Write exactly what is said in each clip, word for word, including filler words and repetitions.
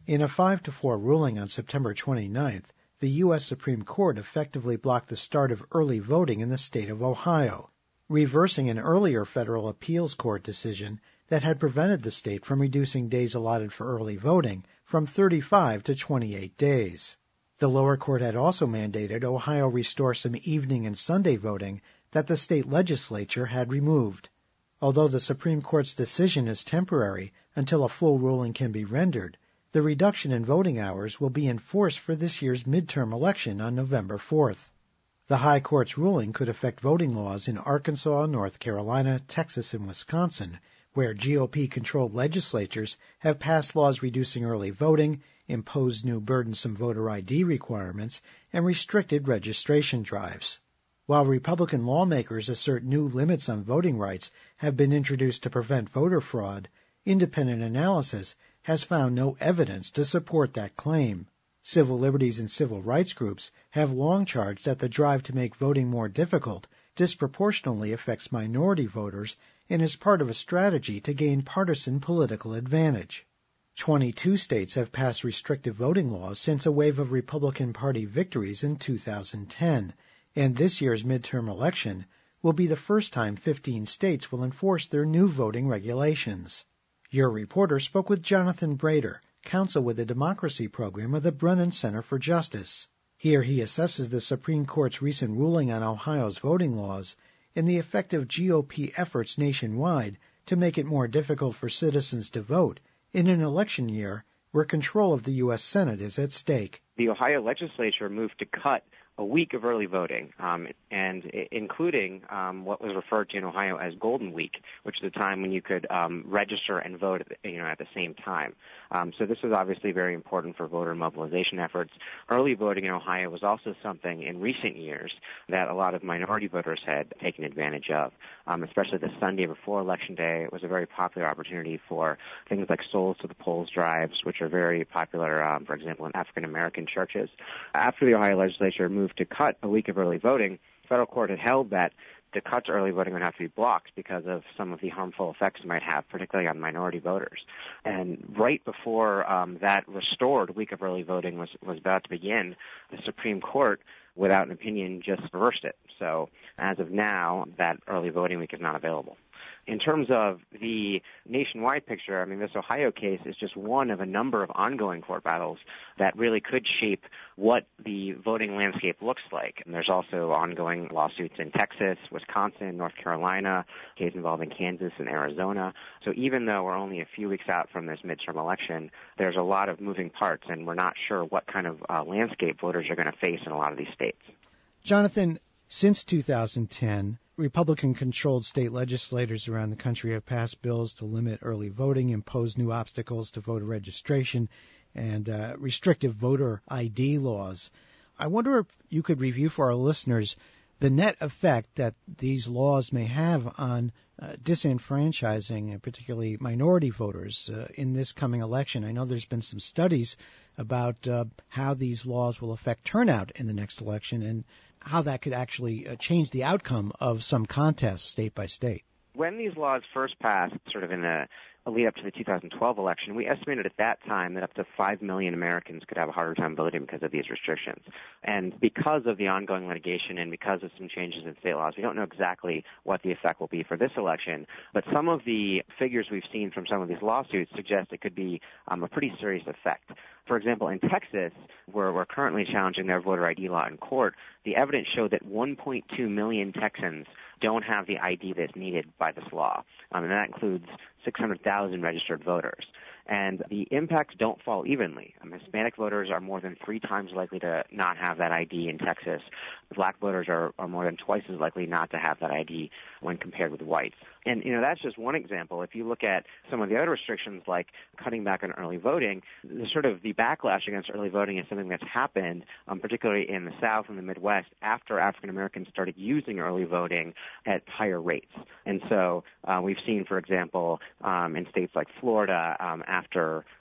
In a five to four ruling on September twenty-ninth, the U S Supreme Court effectively blocked the start of early voting in the state of Ohio, reversing an earlier federal appeals court decision that had prevented the state from reducing days allotted for early voting from thirty-five to twenty-eight days. The lower court had also mandated Ohio restore some evening and Sunday voting that the state legislature had removed. Although the Supreme Court's decision is temporary until a full ruling can be rendered, the reduction in voting hours will be in force for this year's midterm election on November fourth. The High Court's ruling could affect voting laws in Arkansas, North Carolina, Texas, and Wisconsin, where G O P-controlled legislatures have passed laws reducing early voting, imposed new burdensome voter I D requirements, and restricted registration drives. While Republican lawmakers assert new limits on voting rights have been introduced to prevent voter fraud, independent analysis has found no evidence to support that claim. Civil liberties and civil rights groups have long charged that the drive to make voting more difficult disproportionately affects minority voters and is part of a strategy to gain partisan political advantage. Twenty-two states have passed restrictive voting laws since a wave of Republican Party victories in two thousand ten, and this year's midterm election will be the first time fifteen states will enforce their new voting regulations. Your reporter spoke with Jonathan Brader, counsel with the Democracy Program of the Brennan Center for Justice. Here he assesses the Supreme Court's recent ruling on Ohio's voting laws and the effect of G O P efforts nationwide to make it more difficult for citizens to vote in an election year where control of the U S Senate is at stake. The Ohio legislature moved to cut a week of early voting, um, and including um, what was referred to in Ohio as Golden Week, which is a time when you could um, register and vote, at the, you know, at the same time. Um, so this was obviously very important for voter mobilization efforts. Early voting in Ohio was also something in recent years that a lot of minority voters had taken advantage of, um, especially the Sunday before Election Day. It was a very popular opportunity for things like Souls to the Polls drives, which are very popular, um, for example, in African-American churches. After the Ohio legislature moved to cut a week of early voting, the federal court had held that the cut to early voting would have to be blocked because of some of the harmful effects it might have, particularly on minority voters. And right before um, that restored week of early voting was, was about to begin, the Supreme Court, without an opinion, just reversed it. So as of now, that early voting week is not available. In terms of the nationwide picture, I mean, this Ohio case is just one of a number of ongoing court battles that really could shape what the voting landscape looks like. And there's also ongoing lawsuits in Texas, Wisconsin, North Carolina, case involving Kansas and Arizona. So even though we're only a few weeks out from this midterm election, there's a lot of moving parts, and we're not sure what kind of uh, landscape voters are going to face in a lot of these states. Jonathan, since two thousand ten, Republican-controlled state legislators around the country have passed bills to limit early voting, impose new obstacles to voter registration, and uh, restrictive voter I D laws. I wonder if you could review for our listeners the net effect that these laws may have on uh, disenfranchising, uh, particularly minority voters, uh, in this coming election. I know there's been some studies about uh, how these laws will affect turnout in the next election and how that could actually uh, change the outcome of some contests state by state. When these laws first passed, sort of in the a lead up to the two thousand twelve election, we estimated at that time that up to five million Americans could have a harder time voting because of these restrictions. And because of the ongoing litigation and because of some changes in state laws, we don't know exactly what the effect will be for this election. But some of the figures we've seen from some of these lawsuits suggest it could be um, a pretty serious effect. For example, in Texas, where we're currently challenging their voter I D law in court, the evidence showed that one point two million Texans don't have the I D that's needed by this law. Um, and that includes six hundred thousand registered voters. And the impacts don't fall evenly. Um, Hispanic voters are more than three times likely to not have that I D in Texas. Black voters are, are more than twice as likely not to have that I D when compared with whites. And, you know, that's just one example. If you look at some of the other restrictions like cutting back on early voting, the sort of the backlash against early voting is something that's happened, um, particularly in the South and the Midwest, after African Americans started using early voting at higher rates. And so uh, we've seen, for example, um, in states like Florida, um, after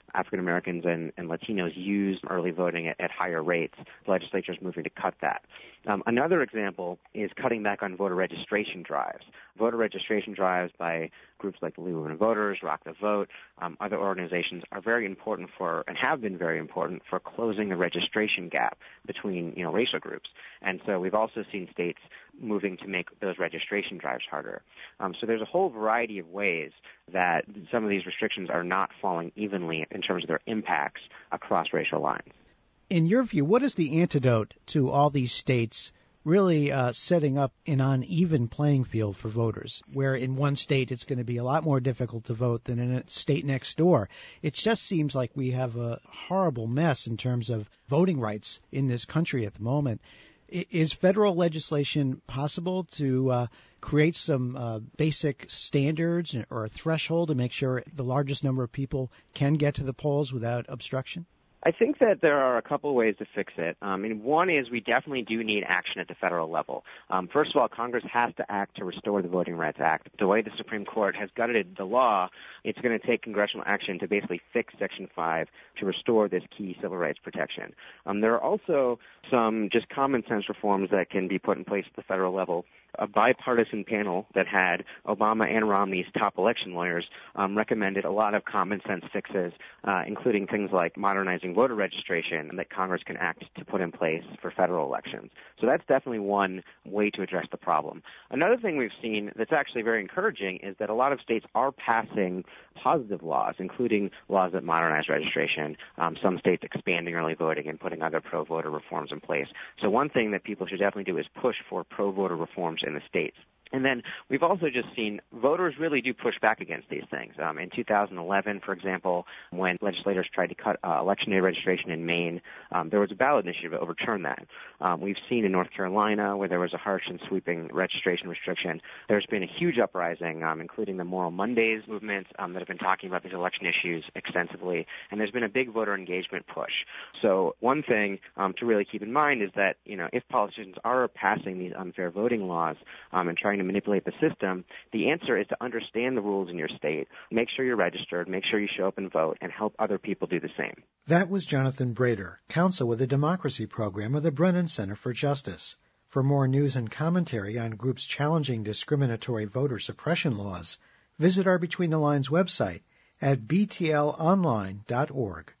African Americans and, and Latinos use early voting at, at higher rates. The legislature is moving to cut that. Um, another example is cutting back on voter registration drives. Voter registration drives by groups like the League of Women Voters, Rock the Vote, um, other organizations are very important for, and have been very important for closing the registration gap between, you know, racial groups. And so we've also seen states moving to make those registration drives harder. Um, so there's a whole variety of ways that some of these restrictions are not falling evenly in terms of their impacts across racial lines. In your view, what is the antidote to all these states really uh, setting up an uneven playing field for voters, where in one state it's going to be a lot more difficult to vote than in a state next door? It just seems like we have a horrible mess in terms of voting rights in this country at the moment. Is federal legislation possible to uh, create some uh, basic standards or a threshold to make sure the largest number of people can get to the polls without obstruction? I think that there are a couple ways to fix it. Um, and one is we definitely do need action at the federal level. Um, first of all, Congress has to act to restore the Voting Rights Act. The way the Supreme Court has gutted the law, it's going to take congressional action to basically fix Section five to restore this key civil rights protection. Um, there are also some just common sense reforms that can be put in place at the federal level. A bipartisan panel that had Obama and Romney's top election lawyers um, recommended a lot of common sense fixes, uh, including things like modernizing voter registration that Congress can act to put in place for federal elections. So that's definitely one way to address the problem. Another thing we've seen that's actually very encouraging is that a lot of states are passing positive laws, including laws that modernize registration, um, some states expanding early voting and putting other pro-voter reforms in place. So one thing that people should definitely do is push for pro-voter reforms in the states. And then we've also just seen voters really do push back against these things. Um, in two thousand eleven, for example, when legislators tried to cut uh, election day registration in Maine, um, there was a ballot initiative to overturn that. Um, we've seen in North Carolina, where there was a harsh and sweeping registration restriction, there's been a huge uprising, um, including the Moral Mondays movement um, that have been talking about these election issues extensively, and there's been a big voter engagement push. So one thing um, to really keep in mind is that, you know, if politicians are passing these unfair voting laws um, and trying to manipulate the system, the answer is to understand the rules in your state, make sure you're registered, make sure you show up and vote, and help other people do the same. That was Jonathan Brader, counsel with the Democracy Program of the Brennan Center for Justice. For more news and commentary on groups challenging discriminatory voter suppression laws, visit our Between the Lines website at b t l online dot org.